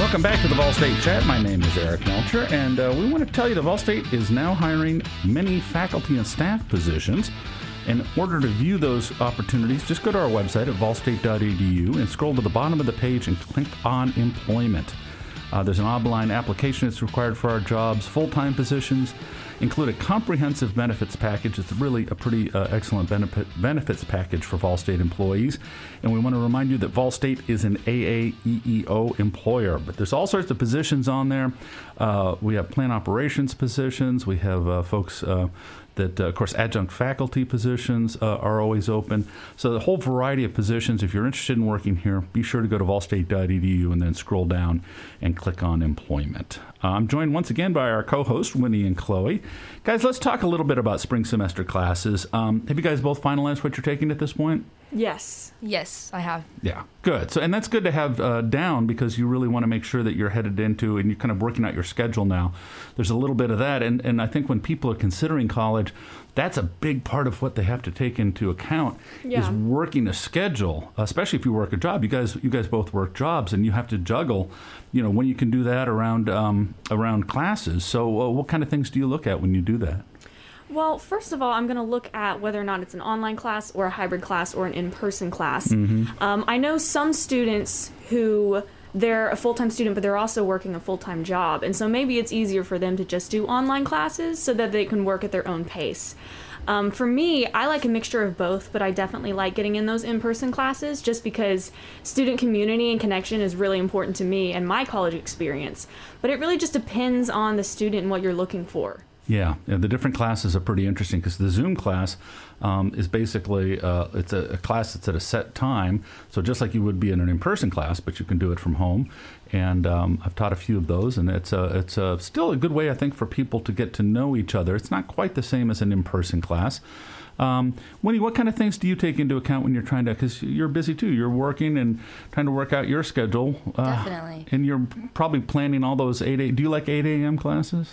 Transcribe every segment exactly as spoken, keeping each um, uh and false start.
Welcome back to the Vol State Chat. My name is Eric Melcher, and uh, we want to tell you that Vol State is now hiring many faculty and staff positions. In order to view those opportunities, just go to our website at vol state dot e d u and scroll to the bottom of the page and click on Employment. Uh, there's an online application that's required for our jobs. Full-time positions include a comprehensive benefits package. It's really a pretty uh, excellent benefit, benefits package for Vol State employees. And we want to remind you that Vol State is an A A E E O employer. But there's all sorts of positions on there. Uh, we have plant operations positions. We have uh, folks uh, that, uh, of course, adjunct faculty positions uh, are always open. So the whole variety of positions. If you're interested in working here, be sure to go to vol state dot e d u and then scroll down and click on Employment. Uh, I'm joined once again by our co-hosts, Winnie and Chloe. Guys, let's talk a little bit about spring semester classes. Um, have you guys both finalized what you're taking at this point? Yes. Yes, I have. Yeah, good. So, and that's good to have uh, down because you really want to make sure that you're headed into and you're kind of working out your schedule now. There's a little bit of that. And, and I think when people are considering college, that's a big part of what they have to take into account Yeah. is working a schedule, especially if you work a job. You guys you guys both work jobs and you have to juggle, you know, when you can do that around, um, around classes. So uh, what kind of things do you look at when you do that? Well, first of all, I'm going to look at whether or not it's an online class or a hybrid class or an in-person class. Mm-hmm. Um, I know some students who they're a full-time student, but they're also working a full-time job. And so maybe it's easier for them to just do online classes so that they can work at their own pace. Um, for me, I like a mixture of both, but I definitely like getting in those in-person classes just because student community and connection is really important to me and my college experience. But it really just depends on the student and what you're looking for. Yeah, yeah, the different classes are pretty interesting because the Zoom class um, is basically uh, it's a, a class that's at a set time. So just like you would be in an in-person class, but you can do it from home. And um, I've taught a few of those, and it's a, it's a, still a good way, I think, for people to get to know each other. It's not quite the same as an in-person class. Um, Winnie, what kind of things do you take into account when you're trying to, because you're busy too, you're working and trying to work out your schedule. Uh, Definitely. And you're probably planning all those eight a.m. Do you like eight a.m. classes?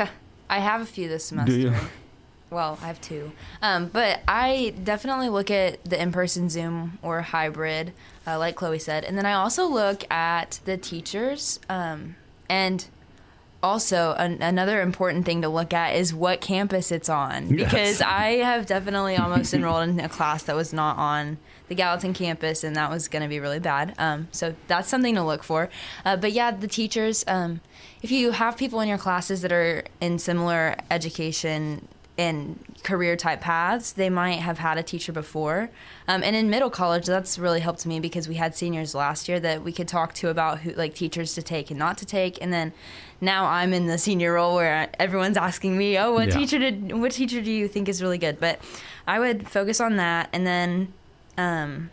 I have a few this semester. Do you? Well, I have two. Um, but I definitely look at the in-person Zoom or hybrid, uh, like Chloe said. And then I also look at the teachers. Um, and also an, another important thing to look at is what campus it's on. Yes. Because I have definitely almost enrolled in a class that was not on the Gallatin campus, and that was going to be really bad. Um, so that's something to look for. Uh, but yeah, the teachers, um, if you have people in your classes that are in similar education and career type paths, they might have had a teacher before. Um, and in middle college, that's really helped me because we had seniors last year that we could talk to about who, like, teachers to take and not to take. And then now I'm in the senior role where everyone's asking me, oh, what Yeah. teacher did, what teacher do you think is really good? But I would focus on that. And then um,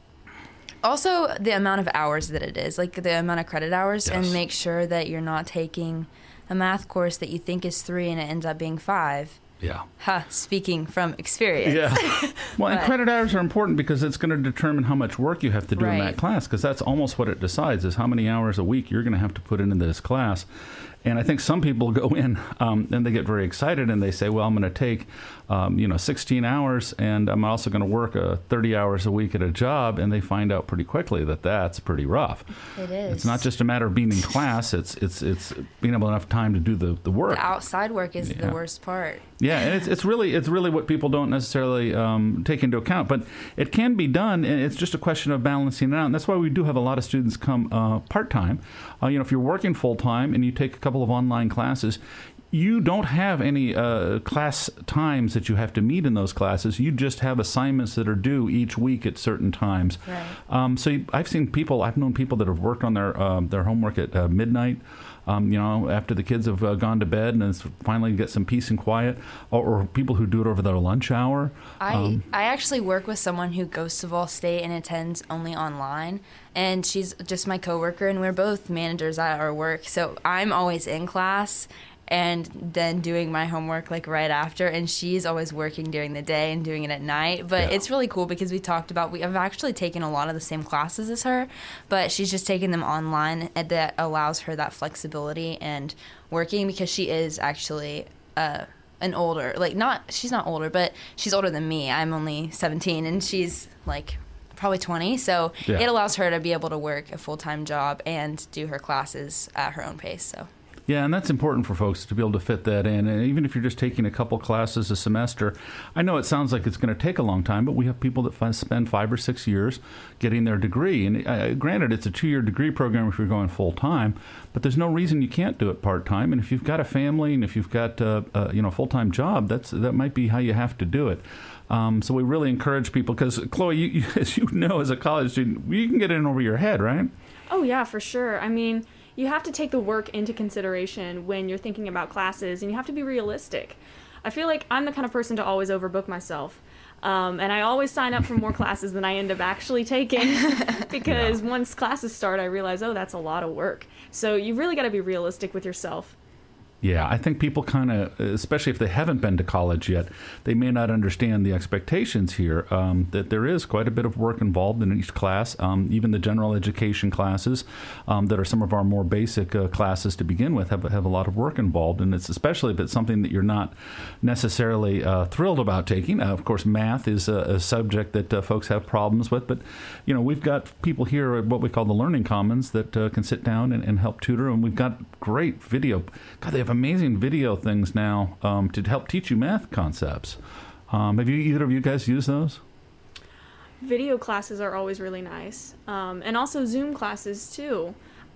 also the amount of hours that it is, like the amount of credit hours, Yes. and make sure that you're not taking a math course that you think is three and it ends up being five. Yeah. Ha, speaking from experience. Yeah. Well, and But- credit hours are important because it's going to determine how much work you have to do in Right. that class, because that's almost what it decides is how many hours a week you're going to have to put into this class. And I think some people go in um, and they get very excited and they say, well, I'm going to take, um, you know, sixteen hours and I'm also going to work uh, thirty hours a week at a job. And they find out pretty quickly that that's pretty rough. It is. It's not just a matter of being in class. It's it's it's being able to have time to do the, the work. The outside work is Yeah. the worst part. Yeah, and it's it's really it's really what people don't necessarily um, take into account, but it can be done, and it's just a question of balancing it out. And that's why we do have a lot of students come uh, part time. Uh, you know, if you're working full time and you take a couple of online classes, you don't have any uh, class times that you have to meet in those classes. You just have assignments that are due each week at certain times. Right. Um, so you, I've seen people, I've known people that have worked on their um, their homework at uh, midnight. Um, you know, after the kids have uh, gone to bed and it's finally get some peace and quiet, or, or people who do it over their lunch hour. I, Um, I actually work with someone who goes to Vol State and attends only online, and she's just my coworker, and we're both managers at our work. So I'm always in class and then doing my homework like right after, and she's always working during the day and doing it at night. But Yeah. it's really cool because we talked about, we have actually taken a lot of the same classes as her, but she's just taken them online, and that allows her that flexibility and working, because she is actually uh an older, like, not, she's not older, but she's older than me. I'm only seventeen, and she's like probably twenty. So Yeah. it allows her to be able to work a full-time job and do her classes at her own pace. So. Yeah, and that's important for folks to be able to fit that in. And even if you're just taking a couple classes a semester, I know it sounds like it's going to take a long time, but we have people that f- spend five or six years getting their degree. And uh, granted, it's a two-year degree program if you're going full-time, but there's no reason you can't do it part-time. And if you've got a family and if you've got uh, uh, you know, a full-time job, that's that might be how you have to do it. Um, so we really encourage people, because, Chloe, you, you, as you know, as a college student, you can get in over your head, right? Oh, yeah, for sure. I mean, you have to take the work into consideration when you're thinking about classes, and you have to be realistic. I feel like I'm the kind of person to always overbook myself. Um, and I always sign up for more classes than I end up actually taking because yeah. once classes start, I realize, oh, that's a lot of work. So you really got to be realistic with yourself. Yeah, I think people kind of, especially if they haven't been to college yet, they may not understand the expectations here, um, that there is quite a bit of work involved in each class, um, even the general education classes um, that are some of our more basic uh, classes to begin with have, have a lot of work involved, and it's especially if it's something that you're not necessarily uh, thrilled about taking. Uh, of course, math is a, a subject that uh, folks have problems with, but you know, we've got people here at what we call the Learning Commons that uh, can sit down and, and help tutor, and we've got great video. God, they have amazing video things now um, to help teach you math concepts. Um, have you either of you guys used those? Video classes are always really nice, um, and also Zoom classes too.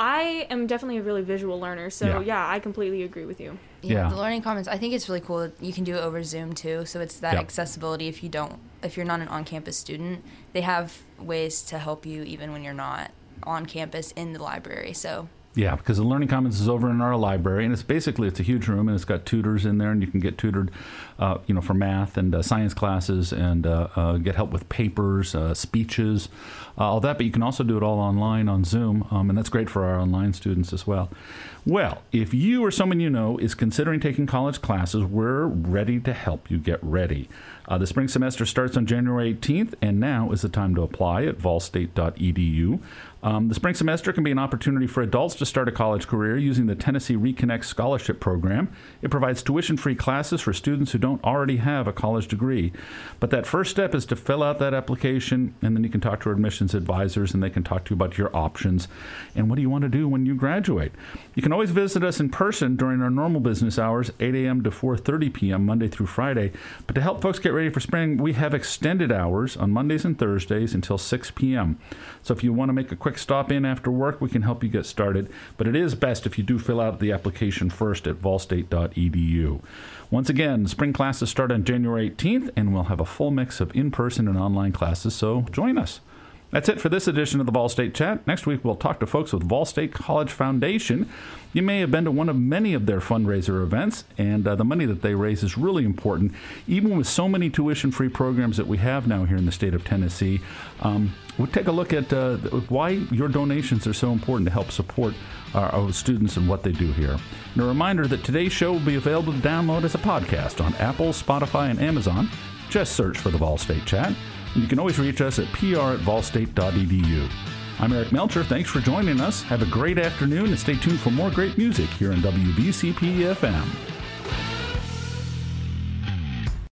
I am definitely a really visual learner, so yeah, yeah I completely agree with you. Yeah, yeah, the Learning Commons, I think it's really cool that you can do it over Zoom too, so it's that yep. accessibility if you don't, if you're not an on-campus student. They have ways to help you even when you're not on campus in the library, so... Yeah, because the Learning Commons is over in our library, and it's basically, it's a huge room, and it's got tutors in there, and you can get tutored, uh, you know, for math and uh, science classes, and uh, uh, get help with papers, uh, speeches, uh, all that. But you can also do it all online on Zoom, um, and that's great for our online students as well. Well, if you or someone you know is considering taking college classes, we're ready to help you get ready. Uh, the spring semester starts on January eighteenth, and now is the time to apply at vol state dot e d u. Um, the spring semester can be an opportunity for adults to start a college career using the Tennessee Reconnect Scholarship Program. It provides tuition-free classes for students who don't already have a college degree. But that first step is to fill out that application, and then you can talk to our admissions advisors, and they can talk to you about your options and what do you want to do when you graduate. You can always visit us in person during our normal business hours, eight a.m. to four thirty p.m., Monday through Friday. But to help folks get ready for spring, we have extended hours on Mondays and Thursdays until six p.m. So if you want to make a quick stop in after work, we can help you get started. But it is best if you do fill out the application first at vol state dot e d u. Once again, spring classes start on January eighteenth, and we'll have a full mix of in-person and online classes, so join us. That's it for this edition of the Vol State Chat. Next week, we'll talk to folks with Vol State College Foundation. You may have been to one of many of their fundraiser events, and uh, the money that they raise is really important. Even with so many tuition-free programs that we have now here in the state of Tennessee, um, we'll take a look at uh, why your donations are so important to help support our, our students and what they do here. And a reminder that today's show will be available to download as a podcast on Apple, Spotify, and Amazon. Just search for the Vol State Chat. And you can always reach us at p r at vol state dot e d u. I'm Eric Melcher. Thanks for joining us. Have a great afternoon, and stay tuned for more great music here on W B C P F M.